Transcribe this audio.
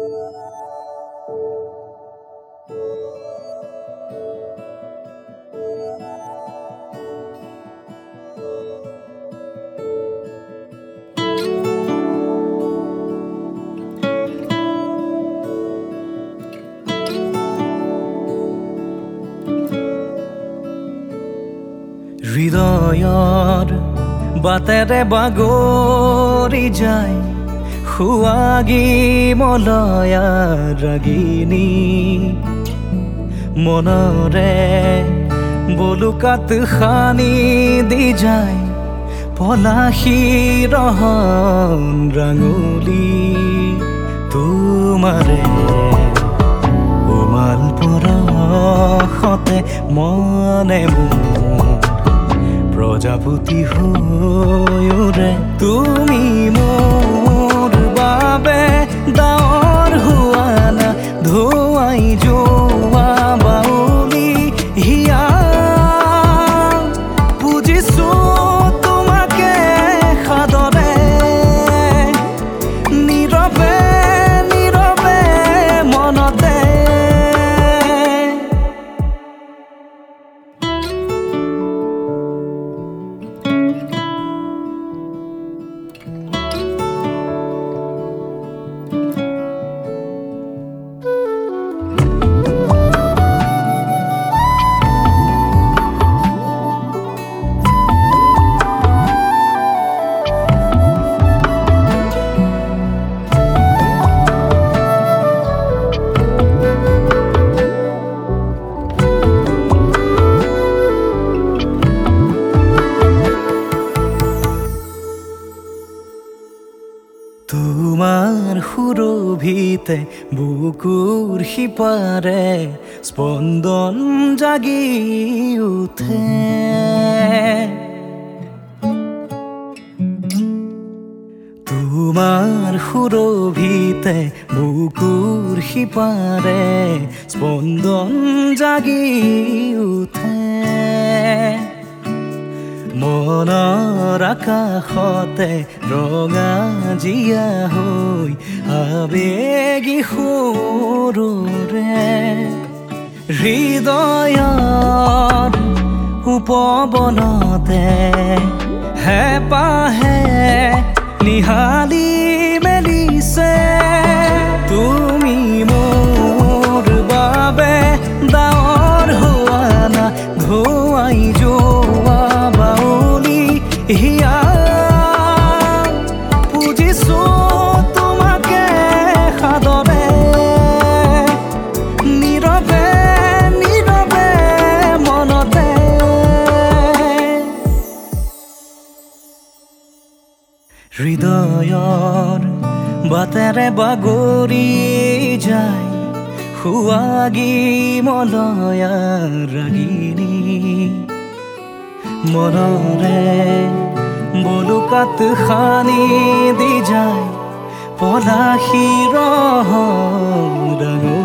হৃদয়ৰ বাটেৰে বাগৰি যায় সুৱাগী মলয়া ৰাগিনী মনৰে বলুকাত খানি দি যায় পলাশী ৰহন ৰাঙলী তোমাৰে উমাল পৰশতে মনে প্ৰজাপতি হৈৰে তুমি মোৰ বাবে ডাৱৰ হোৱা না ধুৱাই যোৱা বাউলি হিয়া বুজিছো তোমাকে সাদৰে নীৰৱে নীৰৱে মনতে তোমাৰ সুৰভিতে বুকুৰ সিপাৰে স্পন্দন জাগি উঠে তোমাৰ সুৰভিতে বুকুৰ সিপাৰে স্পন্দন জাগি উঠে মনৰ আকাশতে ৰঙা জিয়া হৈ আবেগী সুৰৰে হৃদয়ৰ উপবনতে হেঁপাহে নিহালি মেলিছে তুমি মোৰ বাবে ডাৱৰ হোৱা না ধুৱাই যোৱা বাউলি হিয়া বুজিছো তোমাকে সাদৰে নীৰৱে নীৰৱে মনতে হৃদয়ৰ বাটেৰে বাগৰি যায় সুৱাগী মলয়া ৰাগিনী মনৰে বলুকাত খানি দি যায় পলাশী ৰহন